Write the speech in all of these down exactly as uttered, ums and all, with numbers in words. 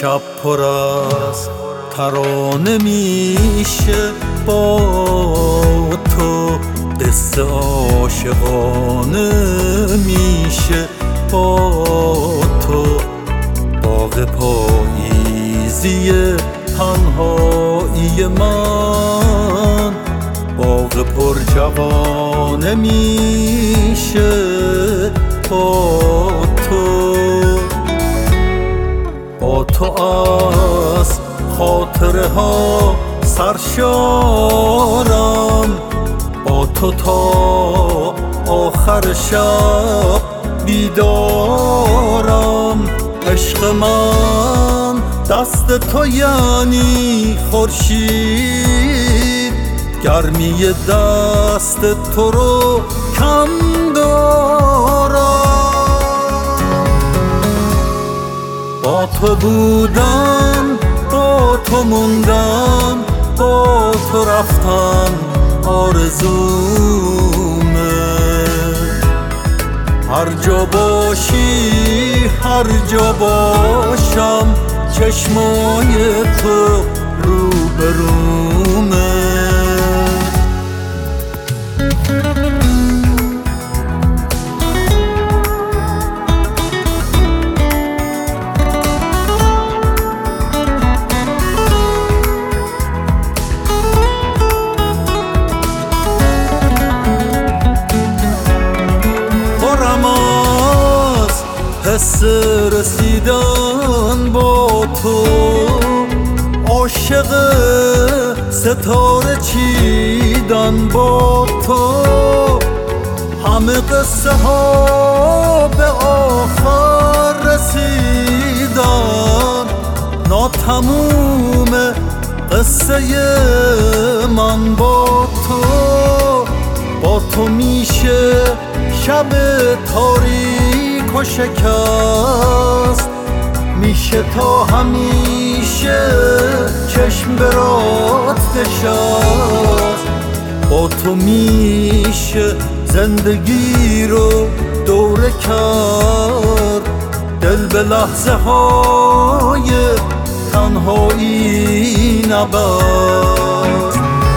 شب پر از ترانه میشه با تو، قصه عاشقانه میشه با تو. باغ پاییزی تنهایی من باغ پر جوانه میشه با تو. با تو از خاطره ها سرشارم، با تو تا آخر شب بیدارم. عشق من دست تو یعنی خورشید، گرمی دست تو رو کم دارم. با تو بودم، با تو موندم، با تو رفتم آرزومه. هر جا باشی هر جا باشم چشمای تو روبرومه. حس رسیدن با تو، عاشق ستاره چیدن با تو. همه قصه ها به آخر رسیدن، ناتموم قصه من با تو. با تو میشه شب تاریک و شکست، میشه تا همیشه چشم برات نشست. با تو میشه زندگی رو دوره کرد، دل به لحظه های تنهایی نبست.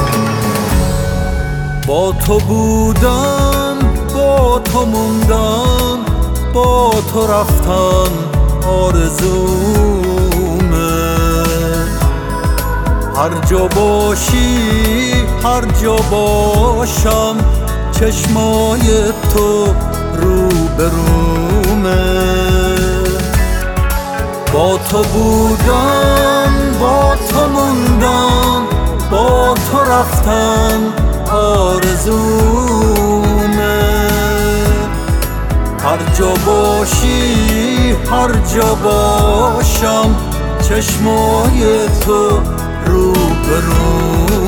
با تو بودم، با تو موندم، با تو رفتن آرزومه. هر جا باشی هر جا باشم چشمای تو روبرومه. با تو بودم، با تو موندم، با تو رفتن آرزومه. هر جا باشی هر جا باشم چشمای تو روبرومه.